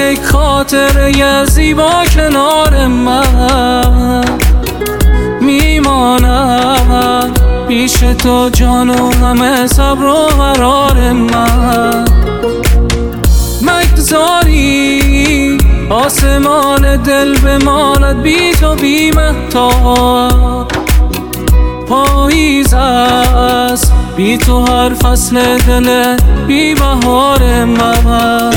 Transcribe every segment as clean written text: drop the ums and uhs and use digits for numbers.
یک خاطره زیبا کنار من میمانم، پیش تو جان و همه صبر و قرار من. مگذاری آسمان دل بماند بی تو بی مهتاب، پاییز است بی تو هر فصل دل بی بهار من.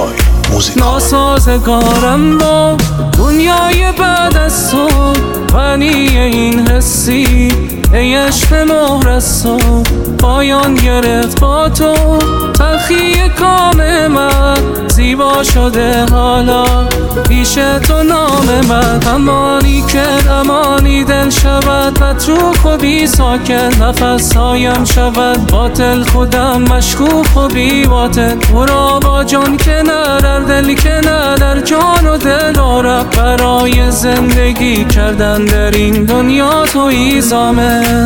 ناسازگارم با دنیای بعد از تو، غنی این حسی ای عشق مهر از تو، پایان گرفت با تو تلخی کام من. زیبا شده حالا پیش تو نام من، امانی که امانی دل شود متروک و بی ساکن، نفس هایم شود باطل خودم مشکوک و بی باطن. تو را با جان که نه در دل که نه در جان و دل دارم، برای زندگی کردن در این دنیا تویی ضامن.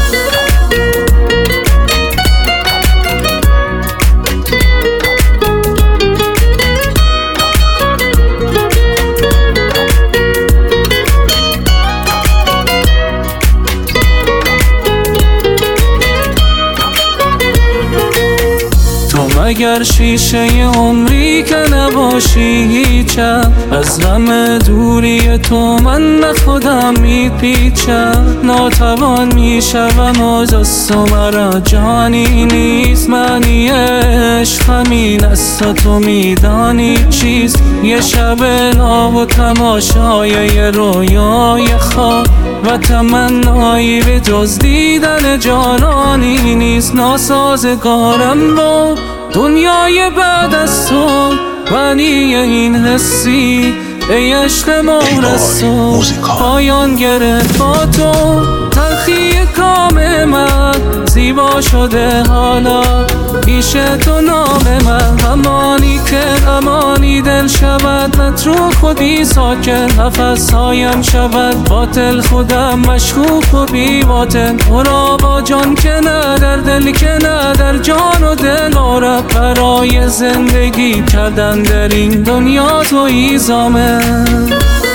اگر شیشه عمری که نباشی هیچم، از غم دوری تو من نه خودم میپیچم. ناتوان میشوم از دست تو مرا جانی نیست، معنی عشق همین است تو میدانی چیست. یه شب لا و تماشای یه رویای خواب و تمنایی به جز دیدن جانانی نیست. ناسازگارم با دنیای بعد از تو، غنی این حسی ای عشق مهر از تو، پایان گرفت با تو تلخی کام من. زیبا شده حالا پیش تو نام من، امانی که امانی دل شود متروک و بی ساکن، نفس هایم شود باطل خودم مشکوک و بی باطن. تو را با جان که نه در دل که نه در جان و دل دارم، برای زندگی کردن در این دنیا تویی ضامن.